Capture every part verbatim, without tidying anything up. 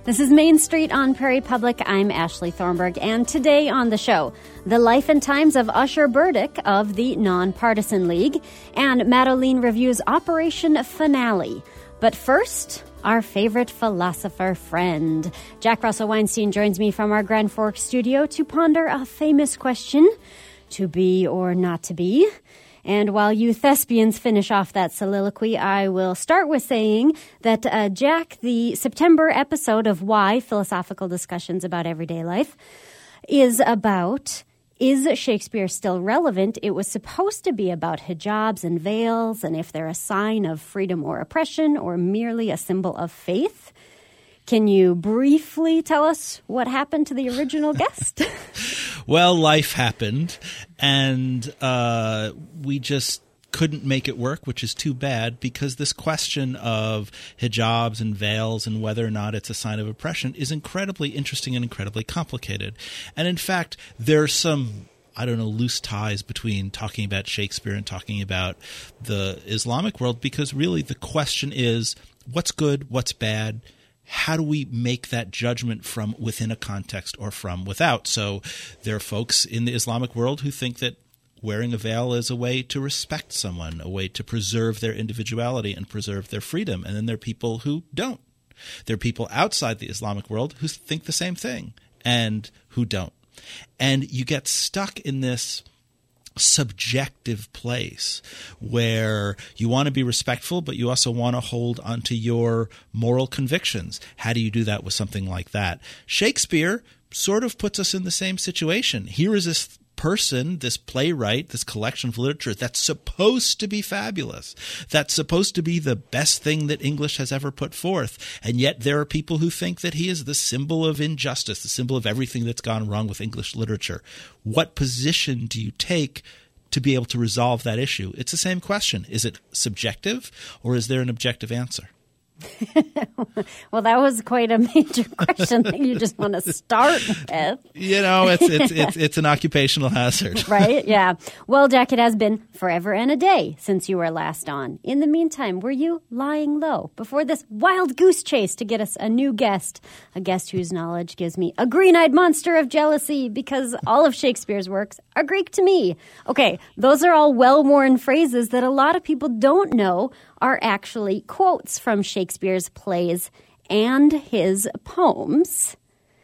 This is Main Street on Prairie Public. I'm Ashley Thornburg, and today on the show, the life and times of Usher Burdick of the Nonpartisan League, and Madeline reviews Operation Finale. But first, our favorite philosopher friend. Jack Russell Weinstein joins me from our Grand Forks studio to ponder a famous question, to be or not to be. And while you thespians finish off that soliloquy, I will start with saying that, uh, Jack, the September episode of Why Philosophical Discussions About Everyday Life is about, is Shakespeare still relevant? It was supposed to be about hijabs and veils and if they're a sign of freedom or oppression or merely a symbol of faith. Can you briefly tell us what happened to the original guest? Well, life happened, and uh, we just couldn't make it work, which is too bad, because this question of hijabs and veils and whether or not it's a sign of oppression is incredibly interesting and incredibly complicated. And in fact, there's some, I don't know, loose ties between talking about Shakespeare and talking about the Islamic world, because really the question is, what's good, what's bad? How do we make that judgment from within a context or from without? So there are folks in the Islamic world who think that wearing a veil is a way to respect someone, a way to preserve their individuality and preserve their freedom. And then there are people who don't. There are people outside the Islamic world who think the same thing and who don't. And you get stuck in this subjective place where you want to be respectful, but you also want to hold onto your moral convictions. How do you do that with something like that? Shakespeare sort of puts us in the same situation. Here is this person, this playwright, this collection of literature that's supposed to be fabulous, that's supposed to be the best thing that English has ever put forth. And yet there are people who think that he is the symbol of injustice, the symbol of everything that's gone wrong with English literature. What position do you take to be able to resolve that issue? It's the same question. Is it subjective, or is there an objective answer? Well, that was quite a major question that you just want to start with. You know, it's it's it's, it's an occupational hazard. Right? Yeah. Well, Jack, it has been forever and a day since you were last on. In the meantime, were you lying low before this wild goose chase to get us a new guest, a guest whose knowledge gives me a green-eyed monster of jealousy because all of Shakespeare's works are Greek to me? Okay, those are all well-worn phrases that a lot of people don't know are actually quotes from Shakespeare's plays and his poems.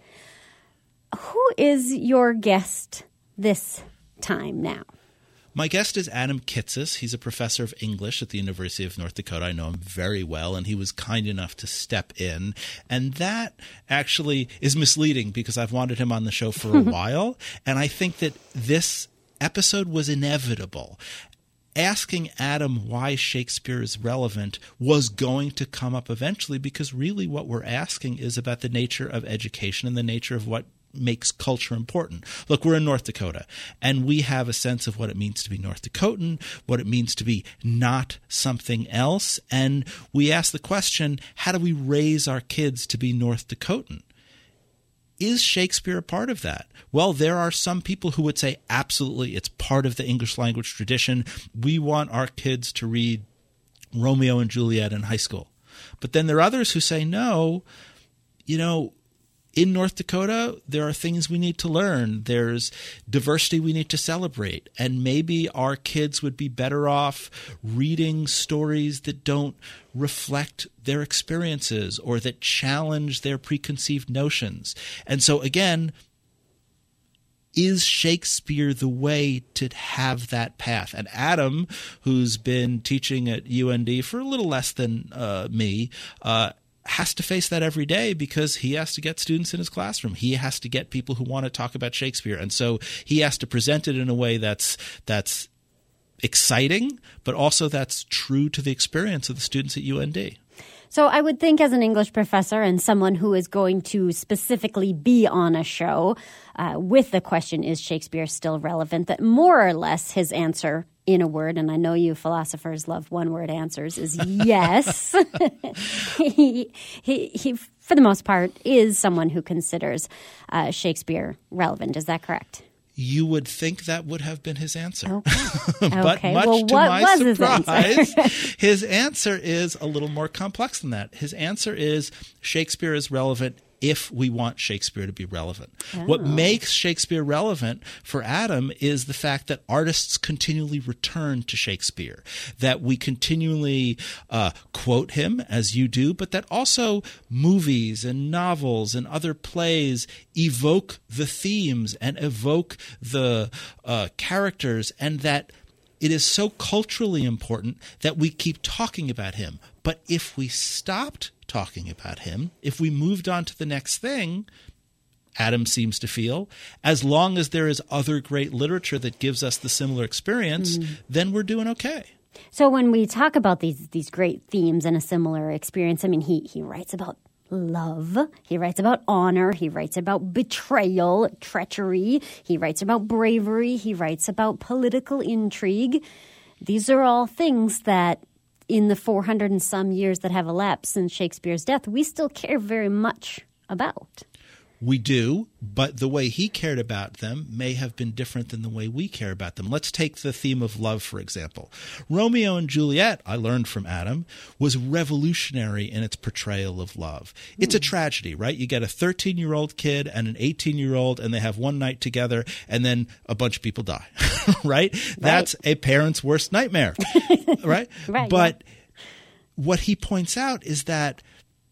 Who is your guest this time now? My guest is Adam Kitsis. He's a professor of English at the University of North Dakota. I know him very well, and he was kind enough to step in. And that actually is misleading because I've wanted him on the show for a while, and I think that this episode was inevitable. Asking Adam why Shakespeare is relevant was going to come up eventually, because really what we're asking is about the nature of education and the nature of what makes culture important. Look, we're in North Dakota, and we have a sense of what it means to be North Dakotan, what it means to be not something else, and we ask the question, how do we raise our kids to be North Dakotan? Is Shakespeare a part of that? Well, there are some people who would say, absolutely, it's part of the English language tradition. We want our kids to read Romeo and Juliet in high school. But then there are others who say, no, you know, in North Dakota, there are things we need to learn. There's diversity we need to celebrate. And maybe our kids would be better off reading stories that don't reflect their experiences or that challenge their preconceived notions. And so, again, is Shakespeare the way to have that path? And Adam, who's been teaching at U N D for a little less than uh, me, uh, has to face that every day because he has to get students in his classroom. He has to get people who want to talk about Shakespeare. And so he has to present it in a way that's that's exciting, but also that's true to the experience of the students at U N D. So I would think as an English professor and someone who is going to specifically be on a show uh, with the question, is Shakespeare still relevant, that more or less his answer in a word, and I know you philosophers love one-word answers, is yes. he, he, he, for the most part, is someone who considers uh, Shakespeare relevant. Is that correct? You would think that would have been his answer. Okay. But okay. much well, to what my was surprise, his answer? his answer is a little more complex than that. His answer is Shakespeare is relevant if we want Shakespeare to be relevant. Oh. What makes Shakespeare relevant for Adam is the fact that artists continually return to Shakespeare, that we continually uh, quote him, as you do, but that also movies and novels and other plays evoke the themes and evoke the uh, characters, and that it is so culturally important that we keep talking about him. But if we stopped talking about him, if we moved on to the next thing, Adam seems to feel, as long as there is other great literature that gives us the similar experience, mm. then we're doing okay. So when we talk about these these great themes and a similar experience, I mean, he, he writes about love, he writes about honor, he writes about betrayal, treachery, he writes about bravery, he writes about political intrigue. These are all things that in the four hundred and some years that have elapsed since Shakespeare's death, we still care very much about. We do, but the way he cared about them may have been different than the way we care about them. Let's take the theme of love, for example. Romeo and Juliet, I learned from Adam, was revolutionary in its portrayal of love. It's a tragedy, right? You get a thirteen-year-old kid and an eighteen-year-old, and they have one night together, and then a bunch of people die, right? right? That's a parent's worst nightmare, right? Right. But yeah. what he points out is that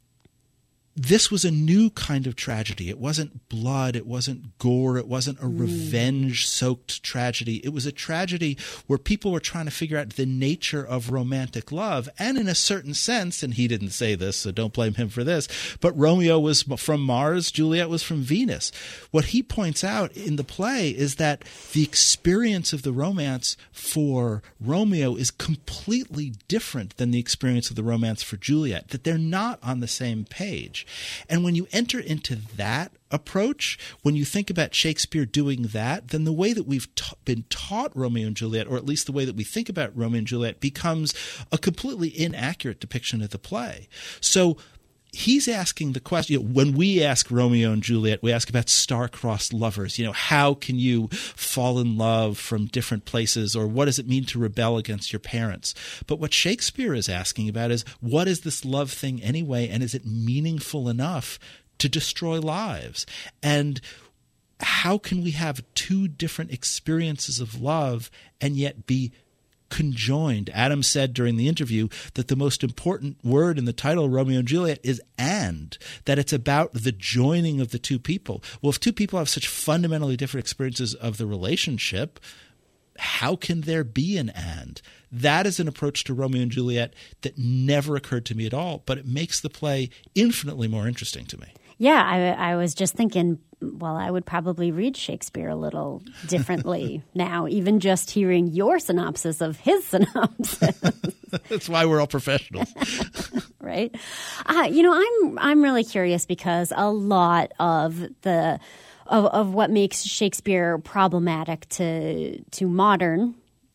this was a new kind of tragedy. It wasn't blood. It wasn't gore. It wasn't a mm. revenge-soaked tragedy. It was a tragedy where people were trying to figure out the nature of romantic love. And in a certain sense, and he didn't say this, so don't blame him for this, but Romeo was from Mars, Juliet was from Venus. What he points out in the play is that the experience of the romance for Romeo is completely different than the experience of the romance for Juliet, that they're not on the same page. And when you enter into that approach, when you think about Shakespeare doing that, then the way that we've ta- been taught Romeo and Juliet, or at least the way that we think about Romeo and Juliet, becomes a completely inaccurate depiction of the play. So he's asking the question, you know, when we ask Romeo and Juliet, we ask about star-crossed lovers. You know, how can you fall in love from different places, or what does it mean to rebel against your parents? But what Shakespeare is asking about is, what is this love thing anyway, and is it meaningful enough to destroy lives? And how can we have two different experiences of love and yet be conjoined? Adam said during the interview that the most important word in the title, Romeo and Juliet, is and, that it's about the joining of the two people. Well, if two people have such fundamentally different experiences of the relationship, how can there be an and? That is an approach to Romeo and Juliet that never occurred to me at all, but it makes the play infinitely more interesting to me. Yeah, I, I was just thinking, well, I would probably read Shakespeare a little differently now, even just hearing your synopsis of his synopsis. That's why we're all professionals. Right? Uh, you know, I'm I'm really curious because a lot of the of, of what makes Shakespeare problematic to to modern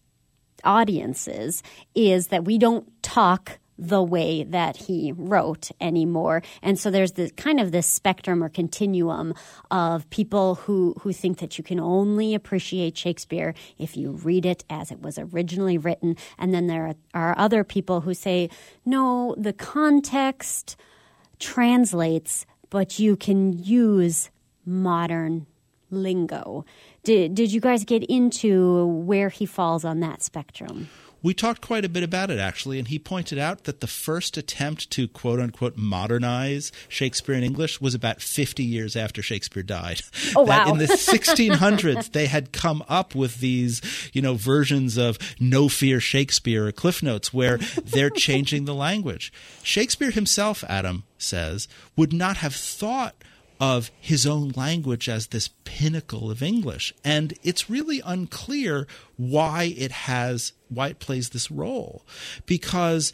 audiences is that we don't talk the way that he wrote anymore. And so there's this kind of this spectrum or continuum of people who, who think that you can only appreciate Shakespeare if you read it as it was originally written. And then there are other people who say, no, the context translates, but you can use modern lingo. Did, did you guys get into where he falls on that spectrum? We talked quite a bit about it, actually, and he pointed out that the first attempt to quote-unquote modernize Shakespeare in English was about fifty years after Shakespeare died. Oh, wow. That in the sixteen hundreds, they had come up with these, you know, versions of No Fear Shakespeare or Cliff Notes where they're changing the language. Shakespeare himself, Adam says, would not have thought of his own language as this pinnacle of English. And it's really unclear why it has, why it plays this role. Because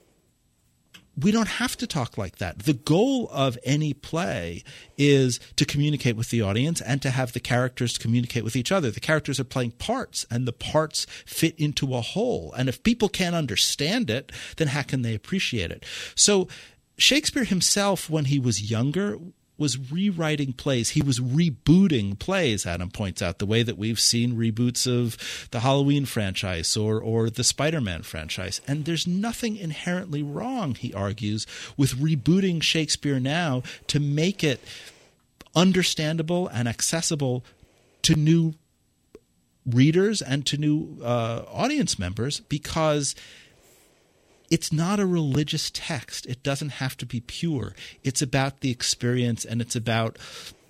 we don't have to talk like that. The goal of any play is to communicate with the audience and to have the characters communicate with each other. The characters are playing parts, and the parts fit into a whole. And if people can't understand it, then how can they appreciate it? So Shakespeare himself, when he was younger, was rewriting plays. He was rebooting plays, Adam points out, the way that we've seen reboots of the Halloween franchise or or the Spider-Man franchise. And there's nothing inherently wrong, he argues, with rebooting Shakespeare now to make it understandable and accessible to new readers and to new uh, audience members, because it's not a religious text. It doesn't have to be pure. It's about the experience, and it's about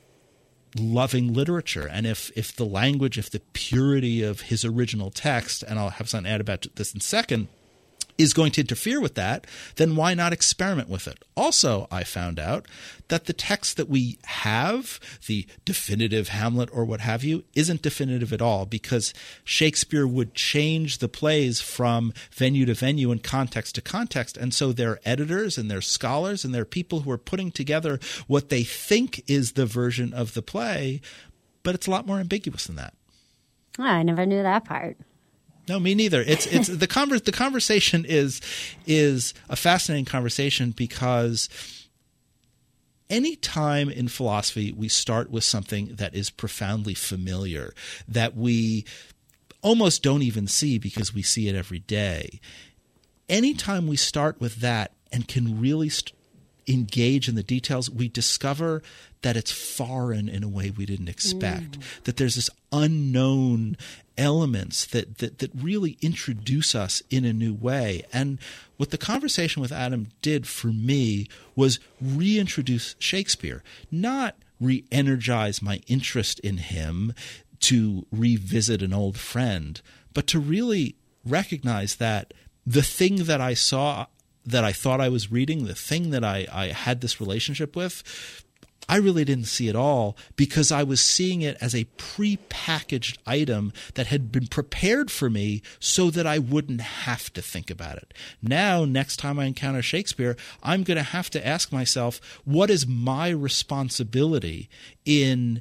loving literature. And if if the language, if the purity of his original text, and I'll have something to add about this in a second, is going to interfere with that, then why not experiment with it? Also, I found out that the text that we have, the definitive Hamlet or what have you, isn't definitive at all, because Shakespeare would change the plays from venue to venue and context to context. And so there are editors and there are scholars and there are people who are putting together what they think is the version of the play, but it's a lot more ambiguous than that. Oh, I never knew that part. No, me neither. It's it's the converse, the conversation is is a fascinating conversation, because any time in philosophy we start with something that is profoundly familiar, that we almost don't even see because we see it every day. Anytime we start with that and can really st- engage in the details, we discover that it's foreign in a way we didn't expect, mm. that there's this unknown elements that, that that really introduce us in a new way. And what the conversation with Adam did for me was reintroduce Shakespeare, not re-energize my interest in him to revisit an old friend, but to really recognize that the thing that I saw, that I thought I was reading, the thing that I, I had this relationship with, I really didn't see it all, because I was seeing it as a prepackaged item that had been prepared for me so that I wouldn't have to think about it. Now, next time I encounter Shakespeare, I'm going to have to ask myself, what is my responsibility in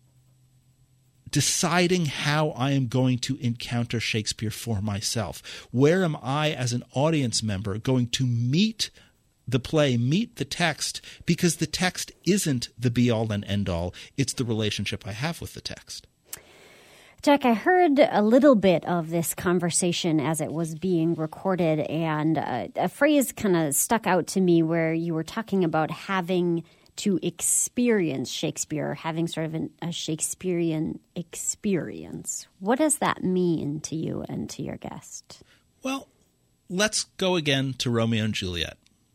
deciding how I am going to encounter Shakespeare for myself? Where am I as an audience member going to meet the play, meet the text, because the text isn't the be-all and end-all. It's the relationship I have with the text. Jack, I heard a little bit of this conversation as it was being recorded, and uh, a phrase kind of stuck out to me where you were talking about having to experience Shakespeare, having sort of an, a Shakespearean experience. What does that mean to you and to your guest? Well, let's go again to Romeo and Juliet.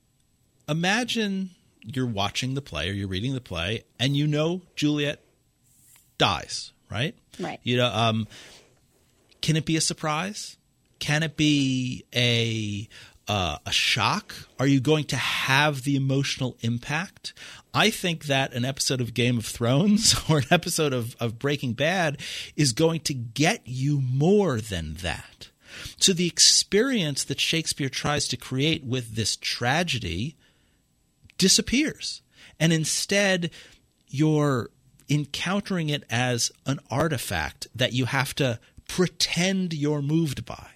Imagine you're watching the play or you're reading the play and you know Juliet dies, right? Right. You know, um, can it be a surprise? Can it be a uh, a shock? Are you going to have the emotional impact? I think that an episode of Game of Thrones or an episode of, of Breaking Bad is going to get you more than that. So the experience that Shakespeare tries to create with this tragedy disappears. And instead, you're encountering it as an artifact that you have to pretend you're moved by.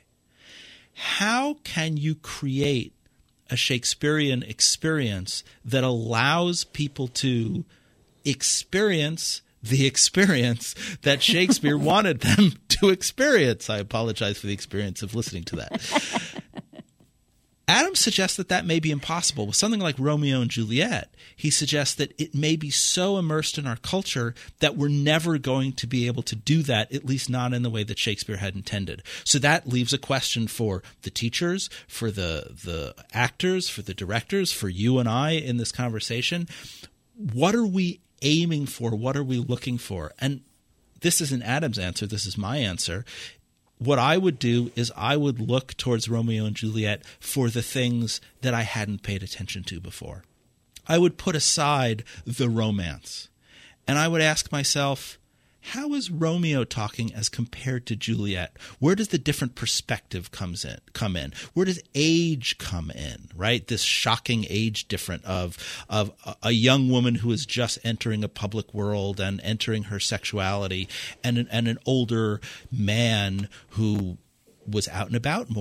How can you create a Shakespearean experience that allows people to experience the experience that Shakespeare wanted them to experience? I apologize for the experience of listening to that. Adam suggests that that may be impossible. With something like Romeo and Juliet, he suggests that it may be so immersed in our culture that we're never going to be able to do that, at least not in the way that Shakespeare had intended. So that leaves a question for the teachers, for the the actors, for the directors, for you and I in this conversation. What are we aiming for? What are we looking for? And this isn't Adam's answer. This is my answer. What I would do is I would look towards Romeo and Juliet for the things that I hadn't paid attention to before. I would put aside the romance, and I would ask myself, how is Romeo talking as compared to Juliet? Where does the different perspective comes in, come in? Where does age come in, right? This shocking age difference of, of a young woman who is just entering a public world and entering her sexuality, and an, and an older man who was out and about more.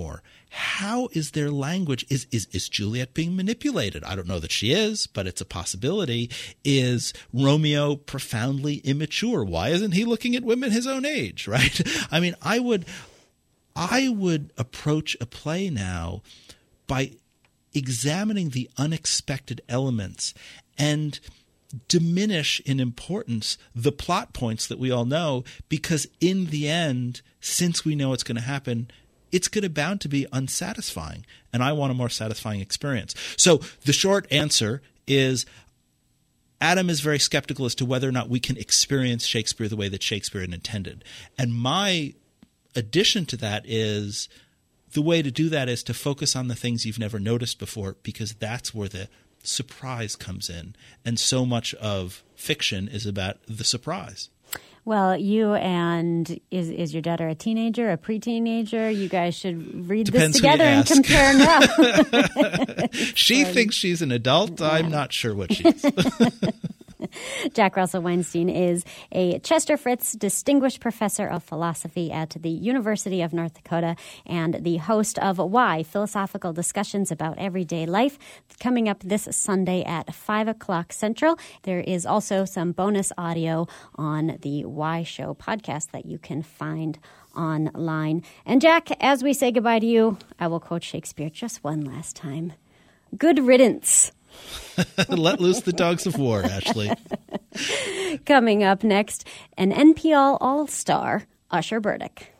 how is their language? Is, is, is Juliet being manipulated? I don't know that she is, but it's a possibility. Is Romeo profoundly immature? Why isn't he looking at women his own age, right? I mean, I would, I would approach a play now by examining the unexpected elements and diminish in importance the plot points that we all know, because in the end, since we know it's going to happen, it's going to bound to be unsatisfying. And I want a more satisfying experience. So the short answer is Adam is very skeptical as to whether or not we can experience Shakespeare the way that Shakespeare had intended. And my addition to that is the way to do that is to focus on the things you've never noticed before, because that's where the surprise comes in. And so much of fiction is about the surprise. Well, you and is is your daughter a teenager, a pre-teenager? You guys should read Depends this together and compare now. She thinks she's an adult. Yeah. I'm not sure what she is. Jack Russell Weinstein is a Chester Fritz Distinguished Professor of Philosophy at the University of North Dakota and the host of Why? Philosophical Discussions About Everyday Life, coming up this Sunday at five o'clock Central. There is also some bonus audio on the Why Show podcast that you can find online. And Jack, as we say goodbye to you, I will quote Shakespeare just one last time. Good riddance. Let loose the dogs of war, Ashley. Coming up next, an N P L All-Star, Usher Burdick.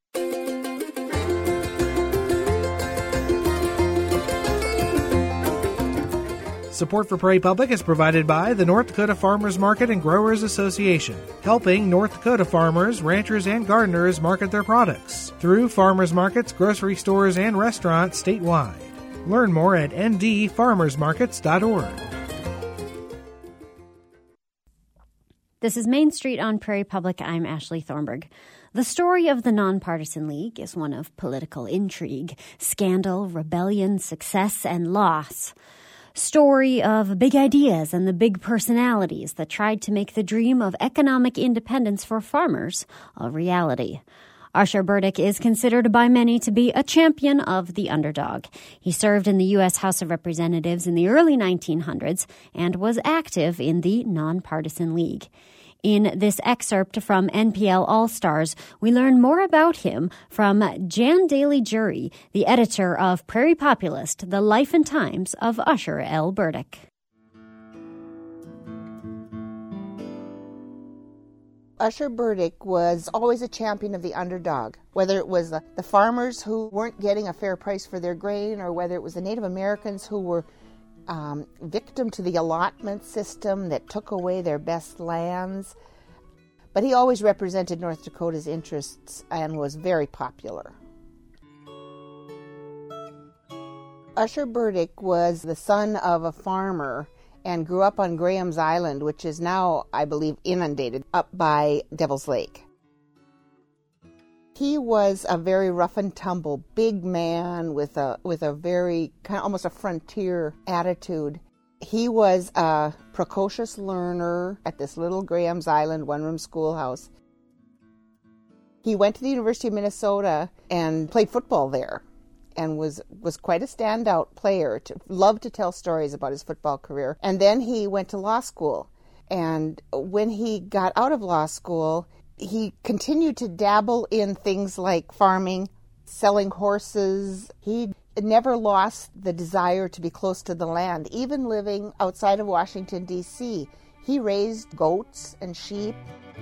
Support for Prairie Public is provided by the North Dakota Farmers Market and Growers Association, helping North Dakota farmers, ranchers, and gardeners market their products through farmers markets, grocery stores, and restaurants statewide. Learn more at n d farmers markets dot org. This is Main Street on Prairie Public. I'm Ashley Thornburg. The story of the Nonpartisan League is one of political intrigue, scandal, rebellion, success, and loss. Story of big ideas and the big personalities that tried to make the dream of economic independence for farmers a reality. Usher Burdick is considered by many to be a champion of the underdog. He served in the U S House of Representatives in the early nineteen hundreds and was active in the Nonpartisan League. In this excerpt from N P L All-Stars, we learn more about him from Jan Daly Jury, the editor of Prairie Populist, The Life and Times of Usher L. Burdick. Usher Burdick was always a champion of the underdog, whether it was the, the farmers who weren't getting a fair price for their grain, or whether it was the Native Americans who were um, victim to the allotment system that took away their best lands. But he always represented North Dakota's interests and was very popular. Usher Burdick was the son of a farmer and grew up on Graham's Island, which is now, I believe, inundated, up by Devil's Lake. He was a very rough and tumble, big man with a with a very, kind of almost a frontier attitude. He was a precocious learner at this little Graham's Island one-room schoolhouse. He went to the University of Minnesota and played football there, and was, was quite a standout player, to, loved to tell stories about his football career. And then he went to law school. And when he got out of law school, he continued to dabble in things like farming, selling horses. He never lost the desire to be close to the land, even living outside of Washington, D C He raised goats and sheep.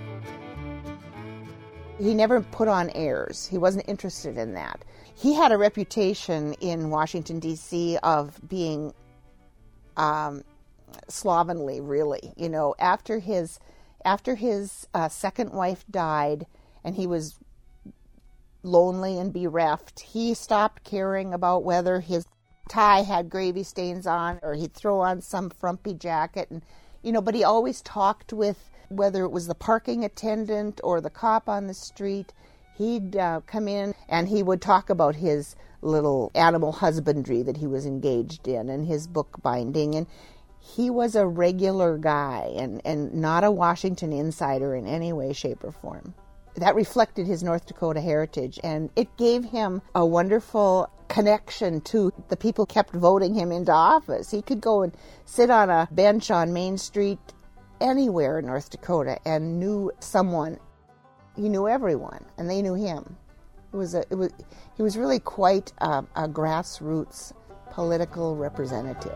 He never put on airs. He wasn't interested in that. He had a reputation in Washington, D C of being um, slovenly, really. You know, after his after his uh, second wife died and he was lonely and bereft, he stopped caring about whether his tie had gravy stains on, or he'd throw on some frumpy jacket. And, you know, but he always talked with, whether it was the parking attendant or the cop on the street. He'd uh, come in and he would talk about his little animal husbandry that he was engaged in and his book binding. And he was a regular guy and, and not a Washington insider in any way, shape, or form. That reflected his North Dakota heritage, and it gave him a wonderful connection to the people kept voting him into office. He could go and sit on a bench on Main Street anywhere in North Dakota and knew someone. He knew everyone, and they knew him. It was a, it was, he was really quite a, a grassroots political representative.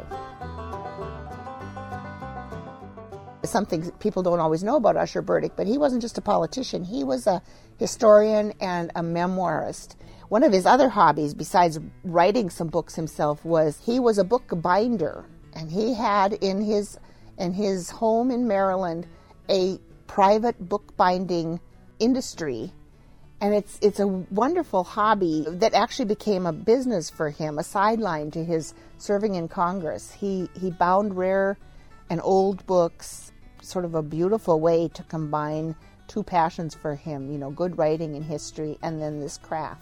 Something people don't always know about Usher Burdick, but he wasn't just a politician. He was a historian and a memoirist. One of his other hobbies, besides writing some books himself, was he was a book binder, and he had in his in his home in Maryland a private bookbinding industry. And it's it's a wonderful hobby that actually became a business for him, a sideline to his serving in Congress. He he bound rare and old books, sort of a beautiful way to combine two passions for him, you know, good writing and history, and then this craft.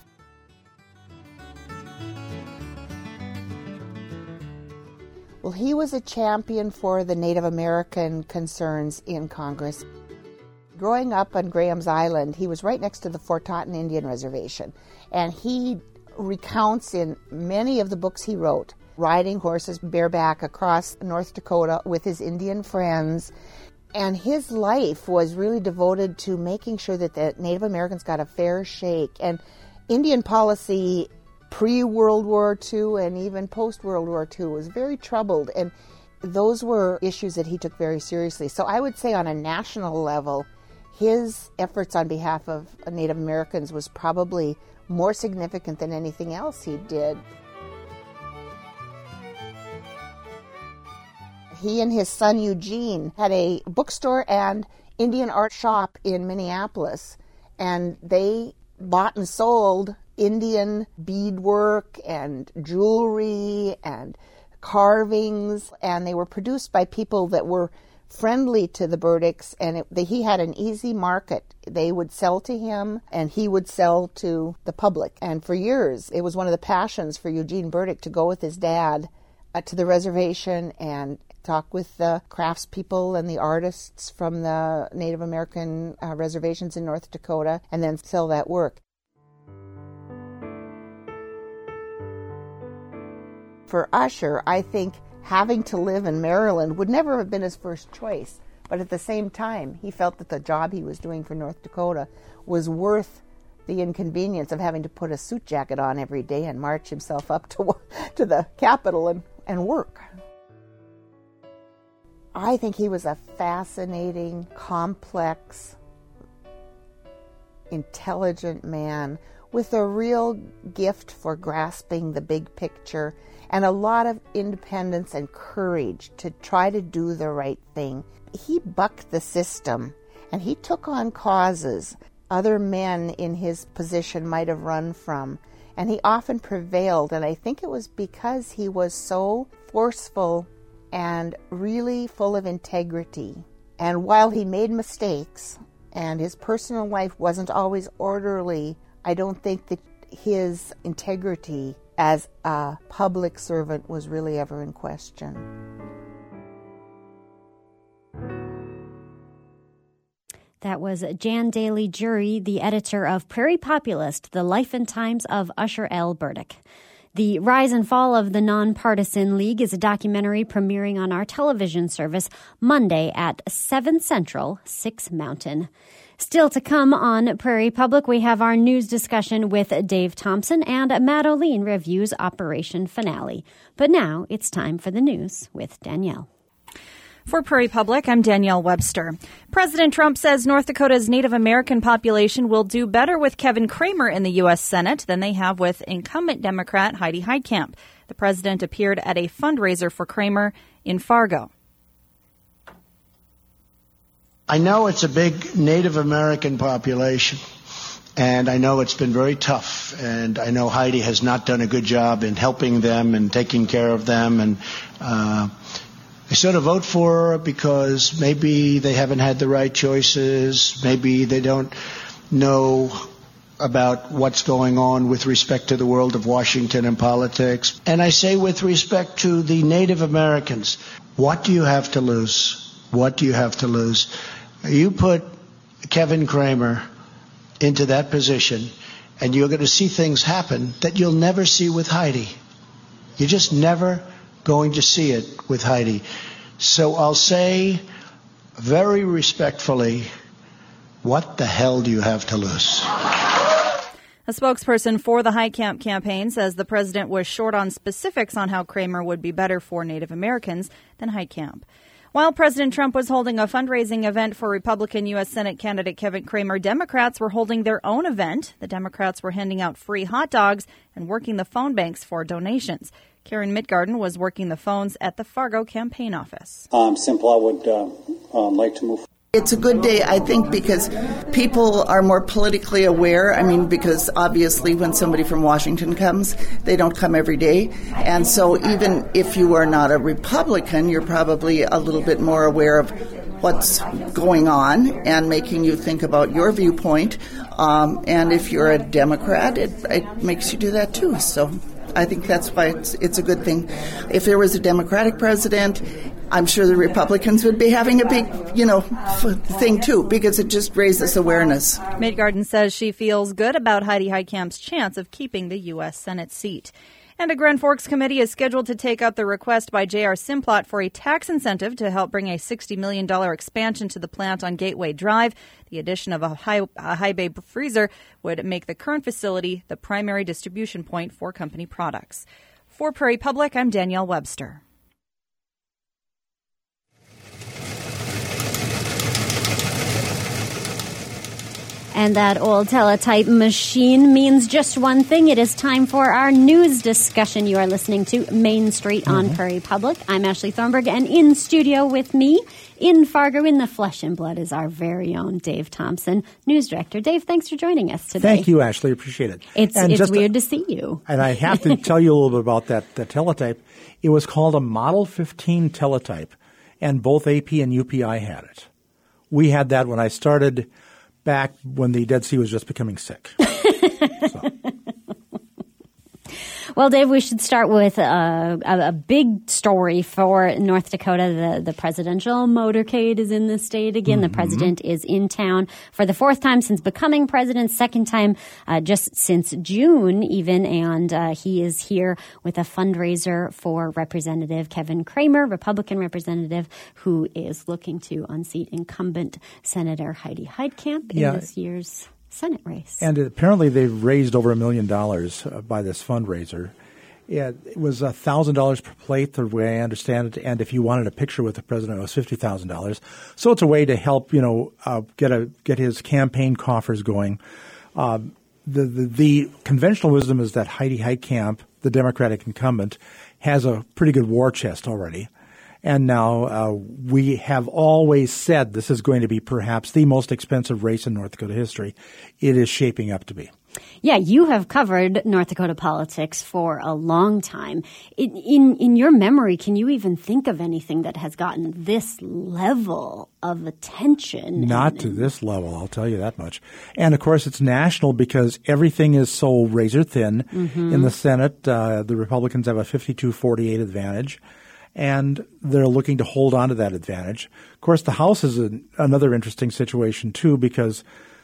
Well, he was a champion for the Native American concerns in Congress. Growing up on Graham's Island, he was right next to the Fort Totten Indian Reservation, and he recounts in many of the books he wrote, riding horses bareback across North Dakota with his Indian friends, and his life was really devoted to making sure that the Native Americans got a fair shake, and Indian policy pre-World War Two and even post-World War Two was very troubled, and those were issues that he took very seriously. So I would say on a national level, his efforts on behalf of Native Americans was probably more significant than anything else he did. He and his son Eugene had a bookstore and Indian art shop in Minneapolis, and they bought and sold Indian beadwork and jewelry and carvings, and they were produced by people that were friendly to the Burdicks, and it, the, he had an easy market. They would sell to him, and he would sell to the public. And for years, it was one of the passions for Eugene Burdick to go with his dad uh, to the reservation and talk with the craftspeople and the artists from the Native American uh, reservations in North Dakota, and then sell that work. For Usher, I think having to live in Maryland would never have been his first choice. But at the same time, he felt that the job he was doing for North Dakota was worth the inconvenience of having to put a suit jacket on every day and march himself up to, to the Capitol and, and work. I think he was a fascinating, complex, intelligent man with a real gift for grasping the big picture and a lot of independence and courage to try to do the right thing. He bucked the system, and he took on causes other men in his position might have run from, and he often prevailed, and I think it was because he was so forceful and really full of integrity. And while he made mistakes, and his personal life wasn't always orderly, I don't think that his integrity as a public servant was really ever in question. That was Jan Daly Jury, the editor of Prairie Populist, The Life and Times of Usher L. Burdick. The Rise and Fall of the Nonpartisan League is a documentary premiering on our television service Monday at seven Central, six Mountain. Still to come on Prairie Public, we have our news discussion with Dave Thompson, and Matt O'Lean reviews Operation Finale. But now it's time for the news with Danielle. For Prairie Public, I'm Danielle Webster. President Trump says North Dakota's Native American population will do better with Kevin Cramer in the U S Senate than they have with incumbent Democrat Heidi Heitkamp. The president appeared at a fundraiser for Cramer in Fargo. I know it's a big Native American population, and I know it's been very tough, and I know Heidi has not done a good job in helping them and taking care of them, and uh, I sort of vote for her because maybe they haven't had the right choices, maybe they don't know about what's going on with respect to the world of Washington and politics. And I say with respect to the Native Americans, what do you have to lose? What do you have to lose? You put Kevin Cramer into that position, And you're going to see things happen that you'll never see with Heidi. You're just never going to see it with Heidi. So I'll say very respectfully, what the hell do you have to lose? A spokesperson for the Heitkamp campaign says the president was short on specifics on how Cramer would be better for Native Americans than Heitkamp. While President Trump was holding a fundraising event for Republican U S Senate candidate Kevin Cramer, Democrats were holding their own event. The Democrats were handing out free hot dogs and working the phone banks for donations. Karen Midgarden was working the phones at the Fargo campaign office. Um, simple, I would uh, uh, like to move forward. It's a good day, I think, because people are more politically aware. I mean, because obviously when somebody from Washington comes, they don't come every day. And so even if you are not a Republican, you're probably a little bit more aware of what's going on and making you think about your viewpoint. Um, and if you're a Democrat, it, it makes you do that too. So I think that's why it's, it's a good thing. If there was a Democratic president, I'm sure the Republicans would be having a big, you know, f- thing too, because it just raises awareness. Midgarden says she feels good about Heidi Heitkamp's chance of keeping the U S Senate seat. And a Grand Forks committee is scheduled to take up the request by J R Simplot for a tax incentive to help bring a sixty million dollars expansion to the plant on Gateway Drive. The addition of a high, a high bay freezer would make the current facility the primary distribution point for company products. For Prairie Public, I'm Danielle Webster. And that old teletype machine means just one thing. It is time for our news discussion. You are listening to Main Street on mm-hmm. Prairie Public. I'm Ashley Thornburg, and in studio with me, in Fargo, in the flesh and blood, is our very own Dave Thompson, news director. Dave, thanks for joining us today. Thank you, Ashley. Appreciate it. It's, it's just, weird to see you. And I have to tell you a little bit about that, that teletype. It was called a Model fifteen teletype, and both A P and U P I had it. We had that when I started back when the Dead Sea was just becoming sick. So. Well, Dave, we should start with uh, a, a big story for North Dakota. The, the presidential motorcade is in the state again. Mm-hmm. The president is in town for the fourth time since becoming president, second time uh, just since June even, and uh, he is here with a fundraiser for Representative Kevin Cramer, Republican representative, who is looking to unseat incumbent Senator Heidi Heitkamp in yeah. this year's Senate race. And apparently they've raised over a million dollars by this fundraiser. It was one thousand dollars per plate, the way I understand it, and if you wanted a picture with the president, it was fifty thousand dollars. So it's a way to help, you know, uh, get a get his campaign coffers going. Uh, the, the the conventional wisdom is that Heidi Heitkamp, the Democratic incumbent, has a pretty good war chest already. And now uh, we have always said this is going to be perhaps the most expensive race in North Dakota history. It is shaping up to be. Yeah, you have covered North Dakota politics for a long time. In, in in your memory, can you even think of anything that has gotten this level of attention? Not and, to this level, I'll tell you that much. And, of course, it's national because everything is so razor thin. Mm-hmm. In the Senate, uh, the Republicans have a fifty-two forty-eight advantage. And they're looking to hold on to that advantage. Of course, the House is an, another interesting situation, too, because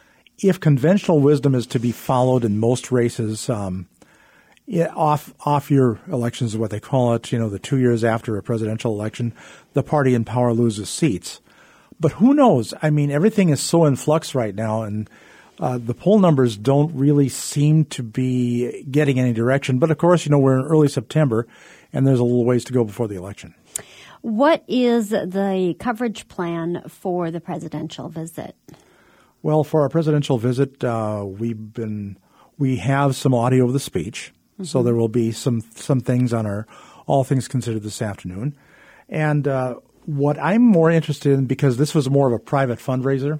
if conventional wisdom is to be followed in most races, um, yeah, off off year elections is what they call it, you know, the two years after a presidential election, the party in power loses seats. But who knows? I mean, everything is so in flux right now, and uh, the poll numbers don't really seem to be getting any direction. But, of course, you know, we're in early September, and there's a little ways to go before the election. What is the coverage plan for the presidential visit? Well, for our presidential visit, uh, we've been we have some audio of the speech, mm-hmm. so there will be some some things on our All Things Considered this afternoon. And uh, what I'm more interested in, because this was more of a private fundraiser,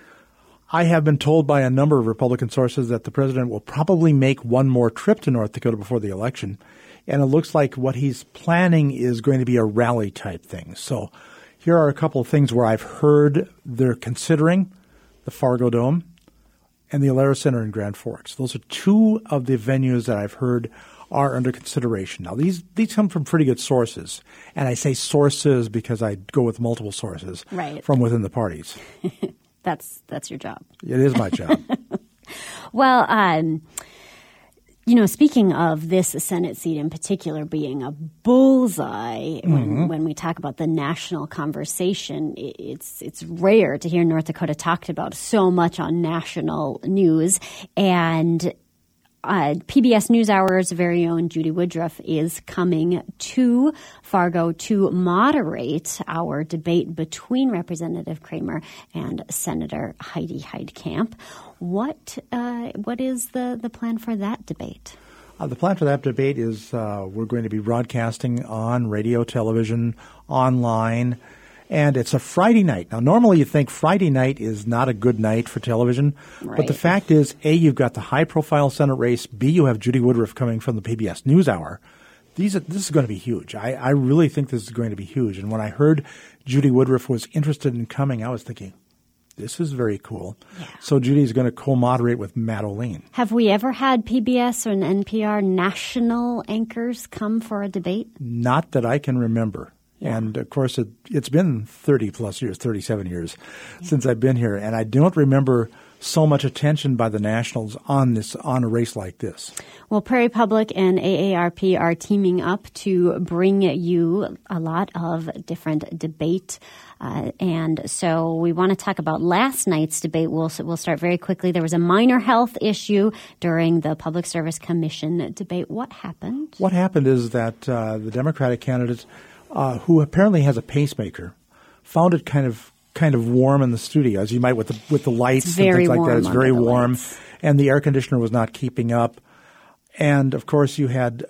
I have been told by a number of Republican sources that the president will probably make one more trip to North Dakota before the election. And it looks like what he's planning is going to be a rally type thing. So here are a couple of things where I've heard they're considering the Fargo Dome and the Alara Center in Grand Forks. Those are two of the venues that I've heard are under consideration. Now, these these come from pretty good sources. And I say sources because I go with multiple sources right. from within the parties. That's that's your job. It is my job. Well, um, you know, speaking of this Senate seat in particular being a bullseye, mm-hmm. when, when we talk about the national conversation, it's it's rare to hear North Dakota talked about so much on national news. And uh, P B S NewsHour's very own Judy Woodruff is coming to Fargo to moderate our debate between Representative Kramer and Senator Heidi Heitkamp. What uh, what is the, the plan for that debate? Uh, the plan for that debate is uh, we're going to be broadcasting on radio, television, online, and it's a Friday night. Now, normally you think Friday night is not a good night for television, right. But the fact is, A, you've got the high-profile Senate race, B, you have Judy Woodruff coming from the P B S NewsHour. These are, this is going to be huge. I, I really think this is going to be huge. And when I heard Judy Woodruff was interested in coming, I was thinking, this is very cool. Yeah. So Judy's going to co-moderate with Matt Olien. Have we ever had P B S or an N P R national anchors come for a debate? Not that I can remember. Yeah. And, of course, it, it's been thirty-plus years, thirty-seven years yeah. since I've been here. And I don't remember so much attention by the nationals on this on a race like this. Well, Prairie Public and A A R P are teaming up to bring you a lot of different debate. Uh, and so we want to talk about last night's debate. We'll, we'll start very quickly. There was a minor health issue during the Public Service Commission debate. What happened? What happened is that uh, the Democratic candidate, uh, who apparently has a pacemaker, found it kind of kind of warm in the studio, as you might with the with the lights and things like that. It's very warm, lights. And the air conditioner was not keeping up. And of course, you had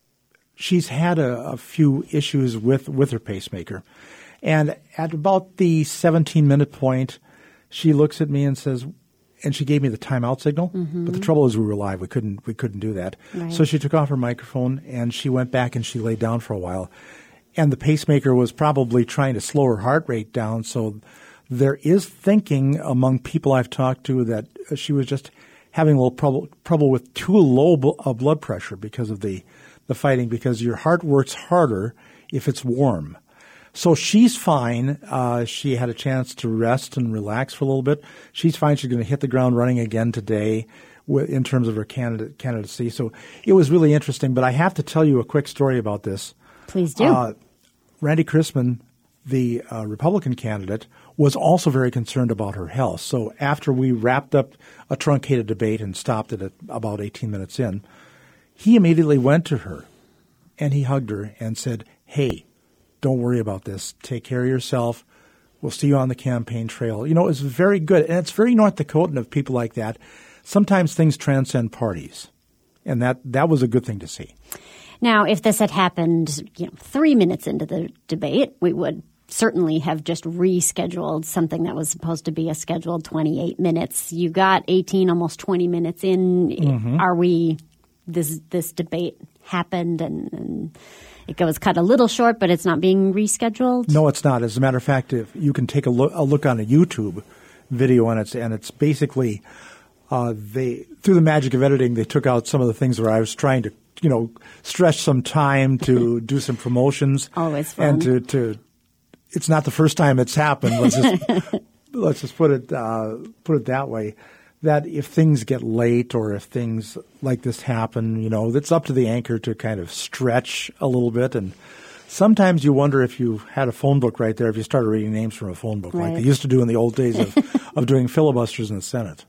she's had a, a few issues with with her pacemaker. And at about the seventeen-minute point, she looks at me and says, and she gave me the timeout signal. Mm-hmm. But the trouble is we were live. We couldn't we couldn't do that. Right. So she took off her microphone and she went back and she laid down for a while. And the pacemaker was probably trying to slow her heart rate down. So there is thinking among people I've talked to that she was just having a little trouble, trouble with too low bl- uh, blood pressure because of the, the fighting, because your heart works harder if it's warm. So she's fine. Uh, she had a chance to rest and relax for a little bit. She's fine. She's going to hit the ground running again today w- in terms of her candidate, candidacy. So it was really interesting. But I have to tell you a quick story about this. Please do. Uh, Randy Chrisman, the uh, Republican candidate, was also very concerned about her health. So after we wrapped up a truncated debate and stopped it at about eighteen minutes in, he immediately went to her and he hugged her and said, hey, don't worry about this. Take care of yourself. We'll see you on the campaign trail. You know, it's very good. And it's very North Dakotan of people like that. Sometimes things transcend parties. And that, that was a good thing to see. Now, if this had happened, you know, three minutes into the debate, we would certainly have just rescheduled something that was supposed to be a scheduled twenty-eight minutes. You got eighteen, almost twenty minutes in. Mm-hmm. Are we this this debate happened and, and it was cut a little short, but it's not being rescheduled? No, it's not. As a matter of fact, if you can take a look, a look on a YouTube video, and it's and it's basically uh, they through the magic of editing, they took out some of the things where I was trying to, you know, stretch some time to do some promotions. Always fun. And to, to it's not the first time it's happened. Let's just let's just put it uh, put it that way. That if things get late or if things like this happen, you know, it's up to the anchor to kind of stretch a little bit. And sometimes you wonder if you had a phone book right there, if you started reading names from a phone book, right, like they used to do in the old days of, of doing filibusters in the Senate.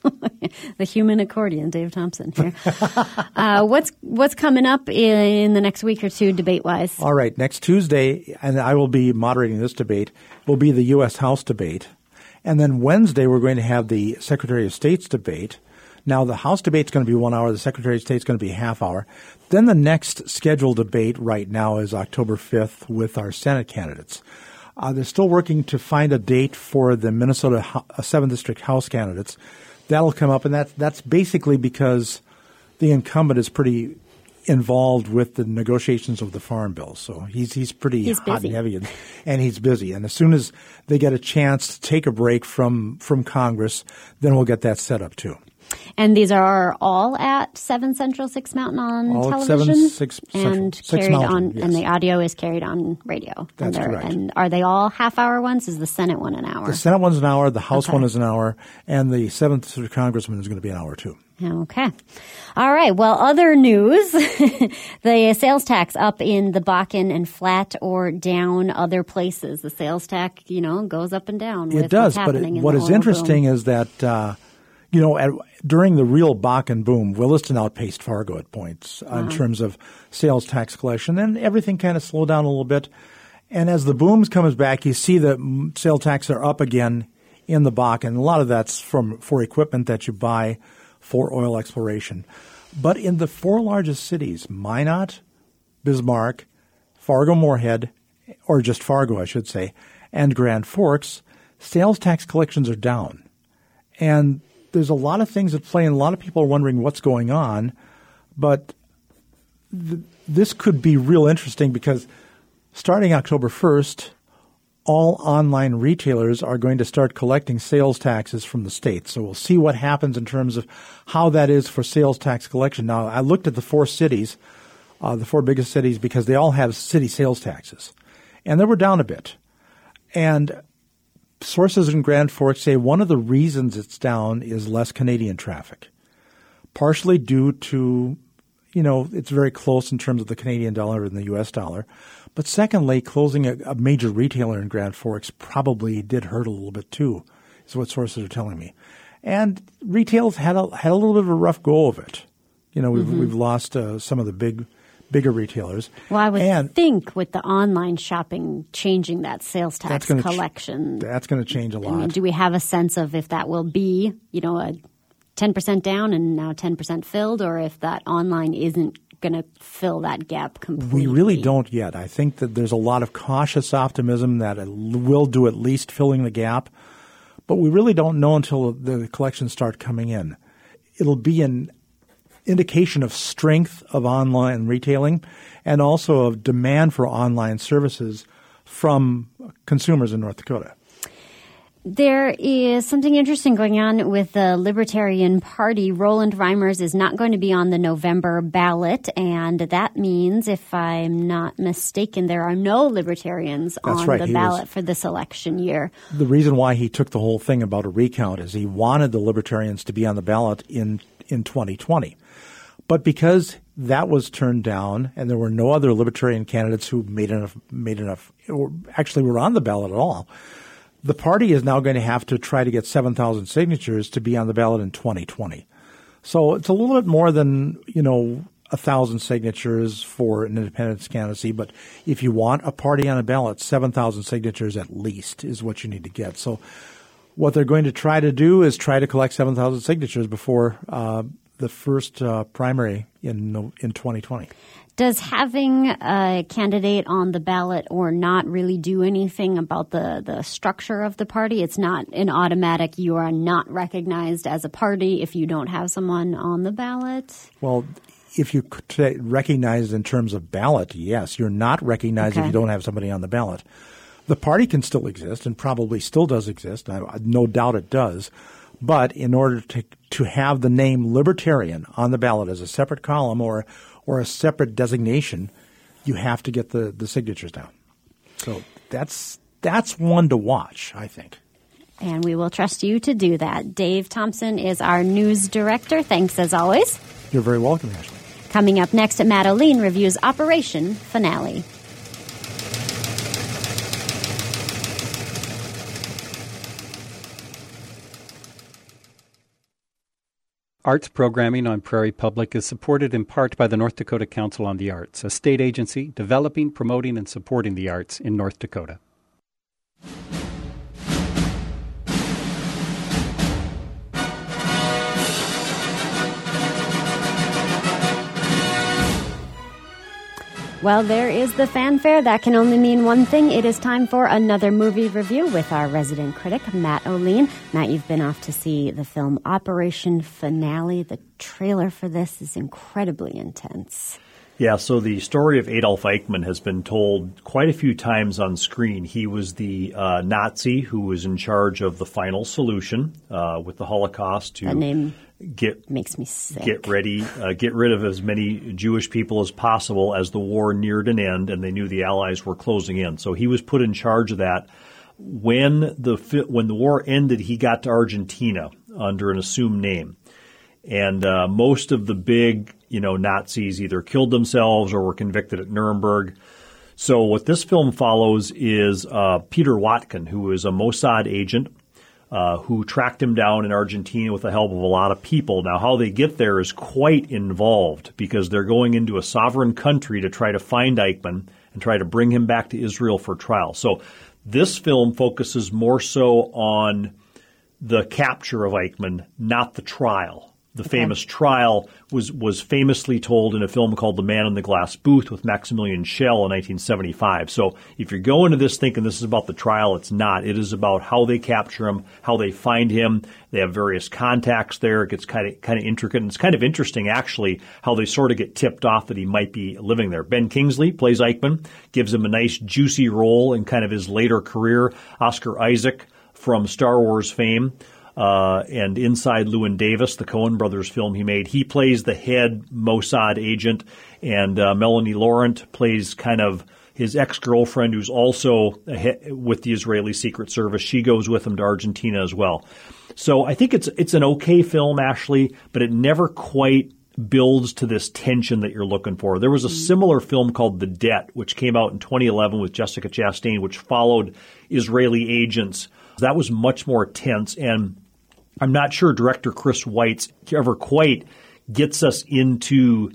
The human accordion, Dave Thompson here. uh, what's what's coming up in the next week or two debate-wise? All right. Next Tuesday, and I will be moderating this debate, will be the U S House debate. And then Wednesday, we're going to have the Secretary of State's debate. Now, the House debate is going to be one hour. The Secretary of State is going to be a half hour. Then the next scheduled debate right now is October fifth with our Senate candidates. Uh, they're still working to find a date for the Minnesota seventh District House candidates. That'll come up, and that's, that's basically because the incumbent is pretty involved with the negotiations of the farm bill. So he's he's pretty he's hot busy. and heavy, and, and he's busy. And as soon as they get a chance to take a break from, from Congress, then we'll get that set up too. And these are all at seven Central, six Mountain on all television? At seven, six and Central, carried six Mountain, on, yes. and the audio is carried on radio. That's and correct. And are they all half-hour ones? Is the Senate one an hour? The Senate one's an hour, the House Okay. one is an hour, and the seventh Congressman is going to be an hour too. Okay. All right. Well, other news, the sales tax up in the Bakken and flat or down other places. The sales tax, you know, goes up and down. With It does, what's but happening it, in what the is oil interesting boom. is that, uh, you know, at, during the real Bakken boom, Williston outpaced Fargo at points uh, in Uh-huh. terms of sales tax collection. Then everything kind of slowed down a little bit. And as the booms comes back, you see that mm, sale taxes are up again in the Bakken. A lot of that's from for equipment that you buy for oil exploration. But in the four largest cities, Minot, Bismarck, Fargo-Moorhead, or just Fargo, I should say, and Grand Forks, sales tax collections are down. And there's a lot of things at play, and a lot of people are wondering what's going on. But th- this could be real interesting because starting October first, all online retailers are going to start collecting sales taxes from the state. So we'll see what happens in terms of how that is for sales tax collection. Now, I looked at the four cities, uh, the four biggest cities, because they all have city sales taxes. And they were down a bit. And sources in Grand Forks say one of the reasons it's down is less Canadian traffic, partially due to, you know, it's very close in terms of the Canadian dollar and the U S dollar. But secondly, closing a, a major retailer in Grand Forks probably did hurt a little bit too, is what sources are telling me. And retail's had a, had a little bit of a rough go of it. You know, we've, Mm-hmm. we've lost uh, some of the big, bigger retailers. Well, I would and think with the online shopping changing that sales tax that's gonna ch- collection. that's going to change a I lot. mean, do we have a sense of if that will be, you know, a ten percent down and now ten percent filled, or if that online isn't going to fill that gap completely? We really don't yet. I think that there's a lot of cautious optimism that it will do at least filling the gap, but we really don't know until the collections start coming in. It'll be an indication of strength of online retailing and also of demand for online services from consumers in North Dakota. There is something interesting going on with the Libertarian Party. Roland Reimers is not going to be on the November ballot, and that means, if I'm not mistaken, there are no Libertarians That's on right. the He ballot was- for this election year. The reason why he took the whole thing about a recount is he wanted the Libertarians to be on the ballot in, in twenty twenty. But because that was turned down and there were no other Libertarian candidates who made enough, made enough, or actually were on the ballot at all, the party is now going to have to try to get seven thousand signatures to be on the ballot in twenty twenty. So it's a little bit more than, you know, one thousand signatures for an independent candidacy. But if you want a party on a ballot, seven thousand signatures at least is what you need to get. So what they're going to try to do is try to collect seven thousand signatures before uh, the first uh, primary in in twenty twenty. Does having a candidate on the ballot or not really do anything about the, the structure of the party? It's not an automatic, you are not recognized as a party if you don't have someone on the ballot? Well, if you recognize in terms of ballot, yes. You're not recognized Okay. if you don't have somebody on the ballot. The party can still exist and probably still does exist. I, no doubt it does. But in order to to have the name Libertarian on the ballot as a separate column or or a separate designation, you have to get the, the signatures down. So that's that's one to watch, I think. And we will trust you to do that. Dave Thompson is our news director. Thanks as always. You're very welcome, Ashley. Coming up next, Matt O'Lean reviews Operation Finale. Arts programming on Prairie Public is supported in part by the North Dakota Council on the Arts, a state agency developing, promoting, and supporting the arts in North Dakota. Well, there is the fanfare. That can only mean one thing. It is time for another movie review with our resident critic, Matt O'Lean. Matt, you've been off to see the film Operation Finale. The trailer for this is incredibly intense. Yeah, so the story of Adolf Eichmann has been told quite a few times on screen. He was the uh, Nazi who was in charge of the final solution uh, with the Holocaust to that name get makes me sick. Get ready, uh, get rid of as many Jewish people as possible as the war neared an end, and they knew the Allies were closing in. So he was put in charge of that. When the when the war ended, he got to Argentina under an assumed name, and uh, most of the big you know Nazis either killed themselves or were convicted at Nuremberg. So what this film follows is uh, Peter Watkin, who is a Mossad agent. Uh, who tracked him down in Argentina with the help of a lot of people. Now, how they get there is quite involved because they're going into a sovereign country to try to find Eichmann and try to bring him back to Israel for trial. So this film focuses more so on the capture of Eichmann, not the trial. The okay. famous trial was was famously told in a film called The Man in the Glass Booth with Maximilian Schell in nineteen seventy-five. So if you're going to this thinking this is about the trial, it's not. It is about how they capture him, how they find him. They have various contacts there. It gets kind of kind of intricate. And it's kind of interesting, actually, how they sort of get tipped off that he might be living there. Ben Kingsley plays Eichmann, gives him a nice, juicy role in kind of his later career. Oscar Isaac from Star Wars fame. Uh, and Inside Llewyn Davis, the Coen brothers film he made, he plays the head Mossad agent, and uh, Melanie Laurent plays kind of his ex-girlfriend who's also he- with the Israeli Secret Service. She goes with him to Argentina as well. So I think it's it's an okay film, Ashley, but it never quite builds to this tension that you're looking for. There was a similar film called The Debt, which came out in twenty eleven with Jessica Chastain, which followed Israeli agents. That was much more tense, and I'm not sure director Chris Weitz ever quite gets us into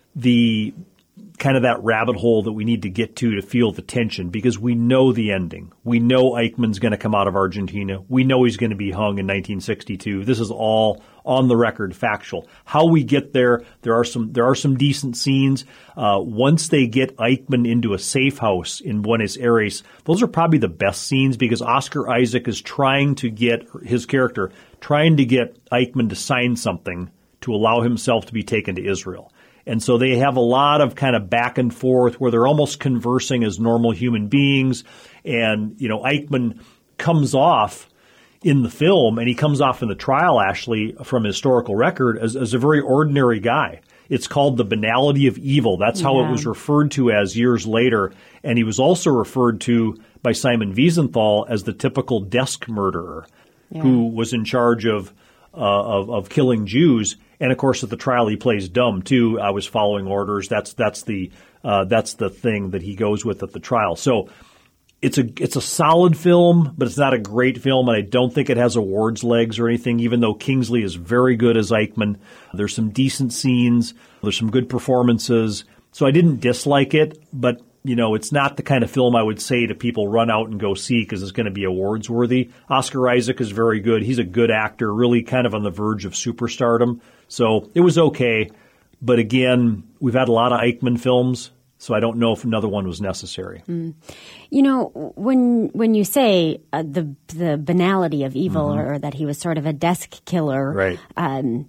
the kind of that rabbit hole that we need to get to to feel the tension, because we know the ending. We know Eichmann's going to come out of Argentina. We know he's going to be hung in nineteen sixty-two. This is all on the record, factual. How we get there, there are some there are some decent scenes. Uh, once they get Eichmann into a safe house in Buenos Aires, those are probably the best scenes, because Oscar Isaac is trying to get his character trying to get Eichmann to sign something to allow himself to be taken to Israel. And so they have a lot of kind of back and forth where they're almost conversing as normal human beings. And, you know, Eichmann comes off in the film, and he comes off in the trial, Ashley, from historical record, as, as a very ordinary guy. It's called The Banality of Evil. That's how yeah. it was referred to as years later. And he was also referred to by Simon Wiesenthal as the typical desk murderer yeah. who was in charge of, uh, of of killing Jews. And of course, at the trial, he plays dumb too. I was following orders. That's that's the uh, that's the thing that he goes with at the trial. So it's a it's a solid film, but it's not a great film, and I don't think it has awards legs or anything. Even though Kingsley is very good as Eichmann, there's some decent scenes, there's some good performances. So I didn't dislike it, but you know, it's not the kind of film I would say to people run out and go see because it's going to be awards worthy. Oscar Isaac is very good. He's a good actor, really kind of on the verge of superstardom. So it was okay. But again, we've had a lot of Eichmann films, so I don't know if another one was necessary. Mm. You know, when when you say uh, the the banality of evil, mm-hmm. or that he was sort of a desk killer, right? Um,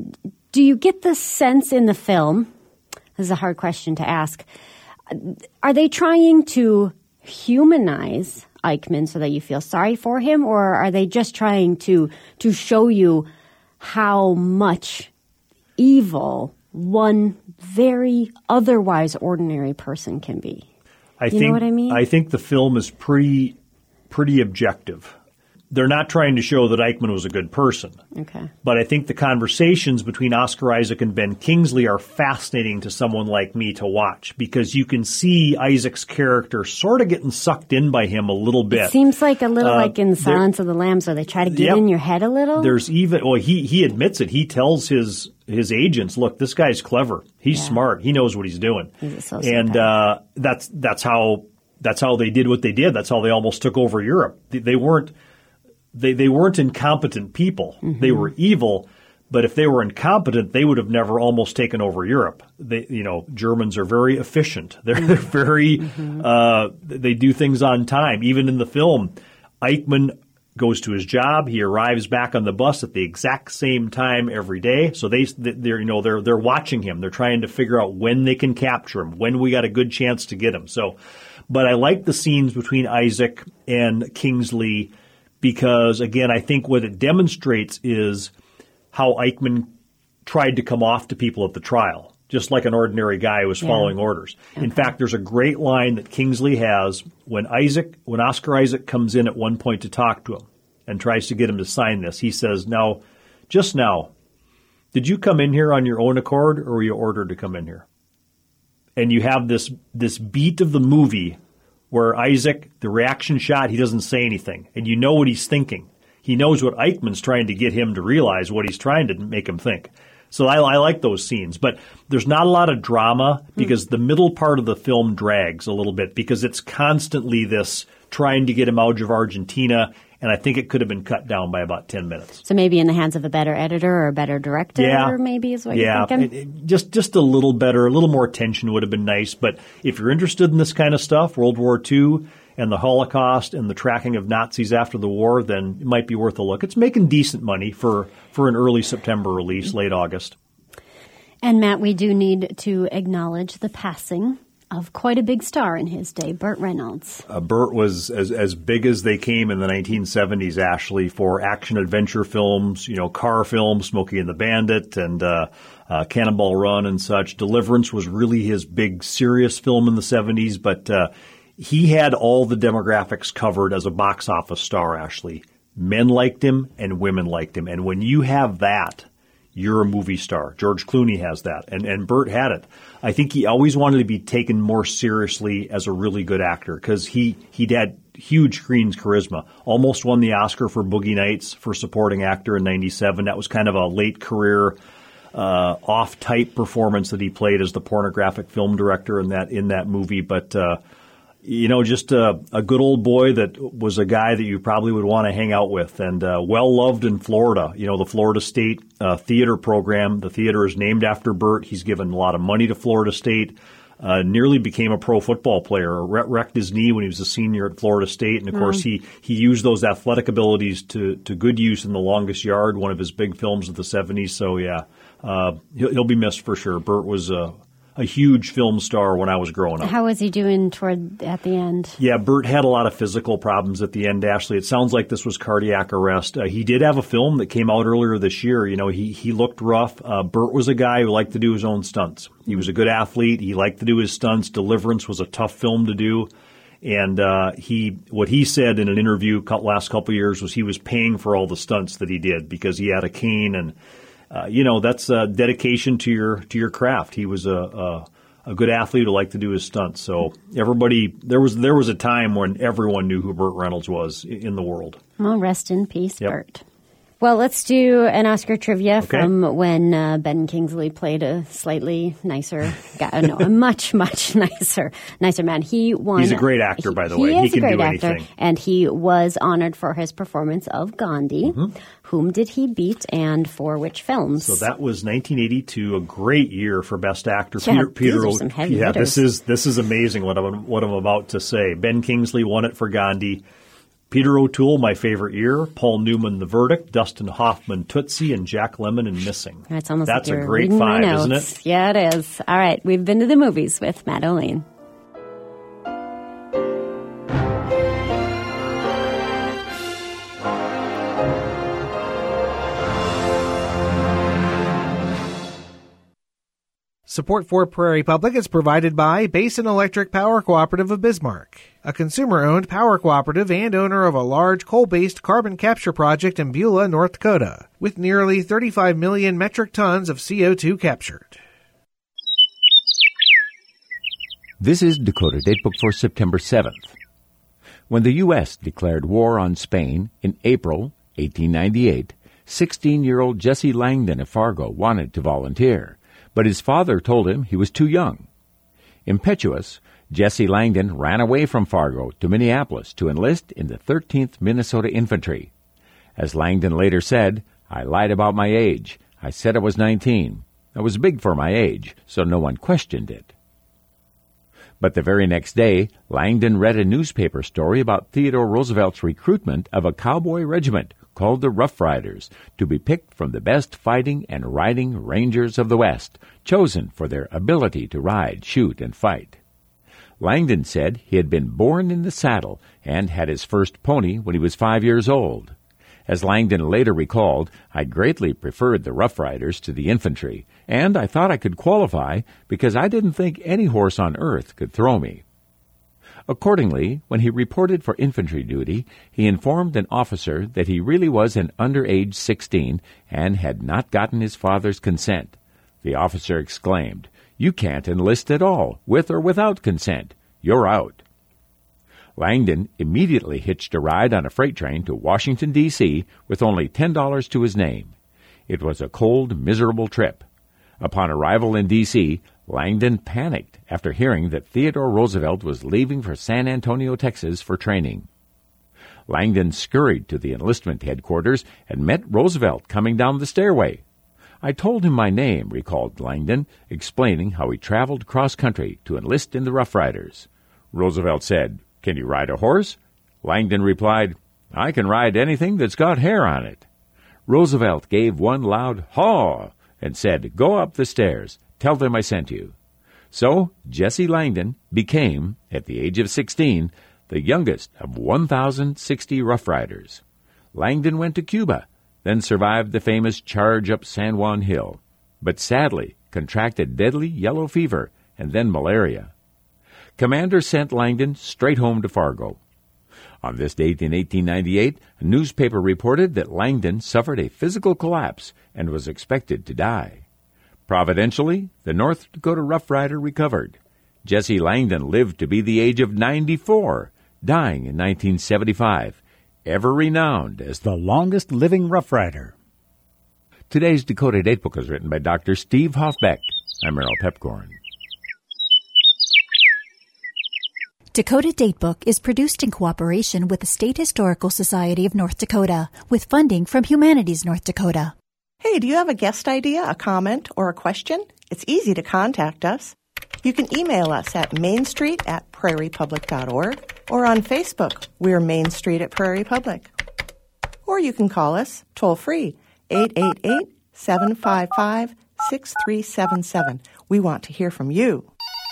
do you get the sense in the film? This is a hard question to ask. Are they trying to humanize Eichmann so that you feel sorry for him, or are they just trying to to show you how much evil one very otherwise ordinary person can be? I you think, know what I mean? I think the film is pretty pretty objective. They're not trying to show that Eichmann was a good person. Okay. But I think the conversations between Oscar Isaac and Ben Kingsley are fascinating to someone like me to watch, because you can see Isaac's character sort of getting sucked in by him a little bit. It seems like a little uh, like in Silence there, of the Lambs, where they try to get yep, in your head a little. There's even, well, he, he admits it. He tells his his agents, look, this guy's clever. He's yeah. smart. He knows what he's doing. He's a and uh, that's that's how that's how they did what they did. That's how they almost took over Europe. They, they weren't. They they weren't incompetent people. Mm-hmm. They were evil, but if they were incompetent, they would have never almost taken over Europe. They, you know, Germans are very efficient. They're, mm-hmm. they're very, mm-hmm. uh, they do things on time. Even in the film, Eichmann goes to his job. He arrives back on the bus at the exact same time every day. So they, they're, you know, they're, they're watching him. They're trying to figure out when they can capture him, when we got a good chance to get him. So, but I like the scenes between Isaac and Kingsley because, again, I think what it demonstrates is how Eichmann tried to come off to people at the trial, just like an ordinary guy who was yeah. following orders. Okay. In fact, there's a great line that Kingsley has when Isaac, when Oscar Isaac comes in at one point to talk to him and tries to get him to sign this. He says, now, just now, did you come in here on your own accord or were you ordered to come in here? And you have this this beat of the movie where Isaac, the reaction shot, he doesn't say anything. And you know what he's thinking. He knows what Eichmann's trying to get him to realize, what he's trying to make him think. So I, I like those scenes. But there's not a lot of drama because mm. the middle part of the film drags a little bit because it's constantly this trying to get him out of Argentina. And I think it could have been cut down by about ten minutes. So maybe in the hands of a better editor or a better director, yeah. maybe is what yeah. you're thinking? Yeah, just, just a little better, a little more tension would have been nice. But if you're interested in this kind of stuff, World War Two and the Holocaust and the tracking of Nazis after the war, then it might be worth a look. It's making decent money for, for an early September release, late August. And Matt, we do need to acknowledge the passing of quite a big star in his day, Burt Reynolds. Uh, Burt was as as big as they came in the nineteen seventies, Ashley, for action-adventure films, you know, car films, Smokey and the Bandit and uh, uh, Cannonball Run and such. Deliverance was really his big, serious film in the seventies, but uh, he had all the demographics covered as a box office star, Ashley. Men liked him and women liked him. And when you have that, you're a movie star. George Clooney has that, and, and Burt had it. I think he always wanted to be taken more seriously as a really good actor because he, he'd had huge screen charisma. Almost won the Oscar for Boogie Nights for supporting actor in ninety-seven. That was kind of a late career uh, off-type performance that he played as the pornographic film director in that in that movie. But uh, you know, just a, a good old boy that was a guy that you probably would want to hang out with and uh, well-loved in Florida. You know, the Florida State uh, theater program, the theater is named after Burt. He's given a lot of money to Florida State, uh, nearly became a pro football player, Wre- wrecked his knee when he was a senior at Florida State. And, of mm. course, he, he used those athletic abilities to, to good use in The Longest Yard, one of his big films of the seventies. So, yeah, uh, he'll, he'll be missed for sure. Burt was a... Uh, a huge film star when I was growing up. How was he doing toward at the end? Yeah, Burt had a lot of physical problems at the end, Ashley. It sounds like this was cardiac arrest. Uh, he did have a film that came out earlier this year. You know, he, he looked rough. Uh, Burt was a guy who liked to do his own stunts. He was a good athlete. He liked to do his stunts. Deliverance was a tough film to do. And uh, he, what he said in an interview last couple of years was he was paying for all the stunts that he did because he had a cane and Uh, you know, that's uh, dedication to your to your craft. He was a, a a good athlete who liked to do his stunts. So everybody, there was there was a time when everyone knew who Burt Reynolds was in the world. Well, rest in peace, yep. Burt. Well, let's do an Oscar trivia okay. from when uh, Ben Kingsley played a slightly nicer guy. No, a much, much nicer, nicer man. He won. He's a great actor, he, by the he way. Is he can a great do actor, anything. And he was honored for his performance of Gandhi. Mm-hmm. Whom did he beat and for which films? So that was nineteen eighty-two, a great year for Best Actor. Yeah, Peter, Peter Peter these are some heavy yeah, hitters. this is this is amazing what I'm what I'm about to say. Ben Kingsley won it for Gandhi. Peter O'Toole, My Favorite Year. Paul Newman, The Verdict. Dustin Hoffman, Tootsie, and Jack Lemmon in Missing. That's almost That's like a you're great reading my five, notes. isn't it? Yeah, it is. All right, we've been to the movies with Matt O'Lean. Support for Prairie Public is provided by Basin Electric Power Cooperative of Bismarck, a consumer-owned power cooperative and owner of a large coal-based carbon capture project in Beulah, North Dakota, with nearly thirty-five million metric tons of C O two captured. This is Dakota Datebook for September seventh. When the U S declared war on Spain in April eighteen ninety-eight, sixteen-year-old Jesse Langdon of Fargo wanted to volunteer, but his father told him he was too young. Impetuous, Jesse Langdon ran away from Fargo to Minneapolis to enlist in the thirteenth Minnesota Infantry. As Langdon later said, "I lied about my age. I said I was nineteen. I was big for my age, so no one questioned it." But the very next day, Langdon read a newspaper story about Theodore Roosevelt's recruitment of a cowboy regiment called the Rough Riders, to be picked from the best fighting and riding Rangers of the West, chosen for their ability to ride, shoot, and fight. Langdon said he had been born in the saddle and had his first pony when he was five years old. As Langdon later recalled, I greatly preferred the Rough Riders to the infantry, and I thought I could qualify because I didn't think any horse on earth could throw me. Accordingly, when he reported for infantry duty, he informed an officer that he really was an under age sixteen and had not gotten his father's consent. The officer exclaimed, "You can't enlist at all, with or without consent. You're out." Langdon immediately hitched a ride on a freight train to Washington, D C with only ten dollars to his name. It was a cold, miserable trip. Upon arrival in D C, Langdon panicked after hearing that Theodore Roosevelt was leaving for San Antonio, Texas for training. Langdon scurried to the enlistment headquarters and met Roosevelt coming down the stairway. I told him my name, recalled Langdon, explaining how he traveled cross-country to enlist in the Rough Riders. Roosevelt said, "Can you ride a horse?" Langdon replied, "I can ride anything that's got hair on it." Roosevelt gave one loud haw and said, "Go up the stairs. Tell them I sent you." So Jesse Langdon became, at the age of sixteen, the youngest of one thousand sixty Rough Riders. Langdon went to Cuba, then survived the famous charge up San Juan Hill, but sadly contracted deadly yellow fever and then malaria. Commander sent Langdon straight home to Fargo. On this date in eighteen ninety-eight, a newspaper reported that Langdon suffered a physical collapse and was expected to die. Providentially, the North Dakota Rough Rider recovered. Jesse Langdon lived to be the age of ninety-four, dying in nineteen seventy-five, ever renowned as the longest living Rough Rider. Today's Dakota Datebook is written by Doctor Steve Hoffbeck. I'm Merrill Pepcorn. Dakota Datebook is produced in cooperation with the State Historical Society of North Dakota, with funding from Humanities North Dakota. Hey, do you have a guest idea, a comment, or a question? It's easy to contact us. You can email us at mainstreet at prairie public dot org or on Facebook, we're Main Street at Prairie Public. Or you can call us toll-free, eight eight eight, seven five five, six three seven seven. We want to hear from you.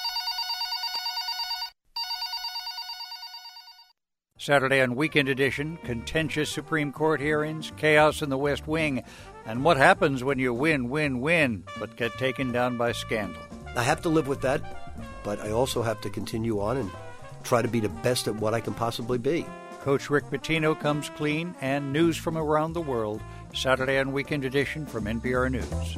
Saturday on Weekend Edition, contentious Supreme Court hearings, chaos in the West Wing, and what happens when you win, win, win, but get taken down by scandal. I have to live with that, but I also have to continue on and try to be the best at what I can possibly be. Coach Rick Pitino comes clean, and news from around the world, Saturday on Weekend Edition from N P R News.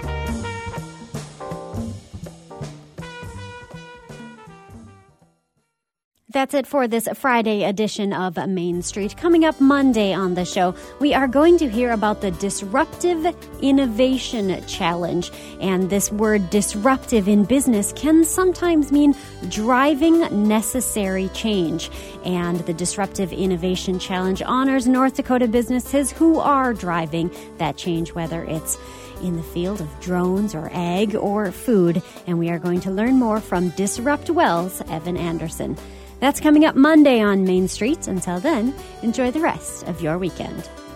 That's it for this Friday edition of Main Street. Coming up Monday on the show, we are going to hear about the Disruptive Innovation Challenge. And this word disruptive in business can sometimes mean driving necessary change. And the Disruptive Innovation Challenge honors North Dakota businesses who are driving that change, whether it's in the field of drones or ag or food. And we are going to learn more from Disrupt Well's Evan Anderson. That's coming up Monday on Main Street. Until then, enjoy the rest of your weekend.